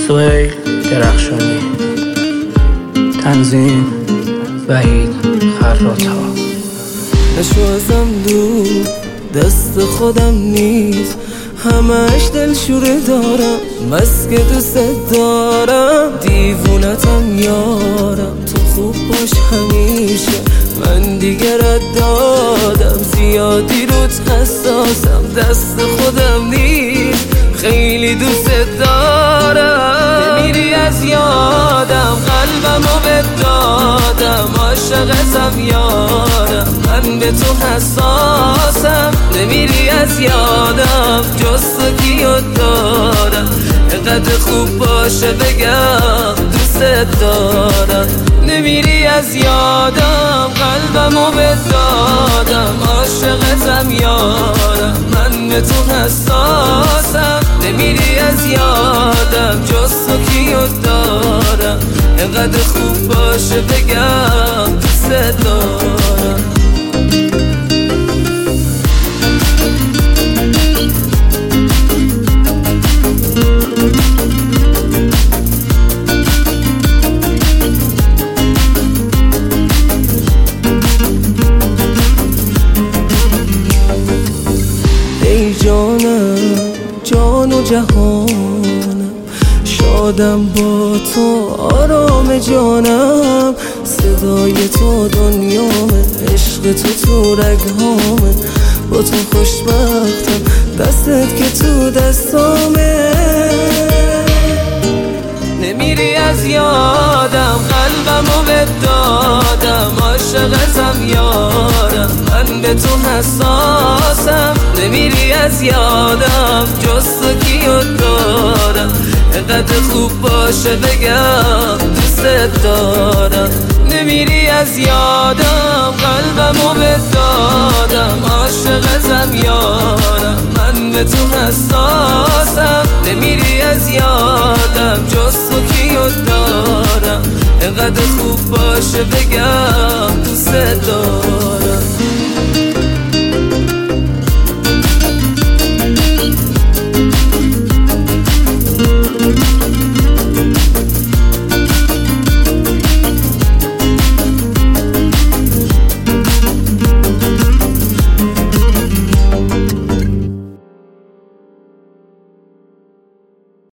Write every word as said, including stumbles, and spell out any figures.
سهیل درخشانی، تنظیم وحید خراط‌ها. نشو ازم دور، دست خودم نیست، همش دلشوره دارم، بس که دوست دارم، دیوونتم یارم، تو خوب باش همیشه، من دیگرت دادم، زیادی روت حساسم، دست خودم نیست، خیلی دوست دارم، نمیری از یادم، قلبمو بهت دادم، عاشقتم یارم، من به تو حساسم، نمیری از یادم، جز تو کیو دارم، اینقدر خوب باشه بگم دوست دارم، نمیری از یادم، قلبمو بهت دادم، عاشقتم یارم، من به تو حساسم، نمیری از یادم، جز تو کیو دارم، اینقدر خوب باشه بگم دوست دارم. ای جانم، جان و جهانم، شادم با تو، آرام جانم، صدای تو دنیامه، عشق تو تو رگهامه، با تو خوشبختم، دستت که تو دستامه، نمیری از یادم، قلبمو بهت دادم، عاشقتم یارم، من به تو حساسم، نمیری از یادم، جز تو کیو دارم، اینقدر خوب باشه بگم دوست دارم، نمیری از یادم، قلبمو بهت دادم، عاشقتم یارم، من به تو حساسم، نمیری از یادم، جز تو کیو دارم، اینقدر خوب باشه بگم دوست دارم.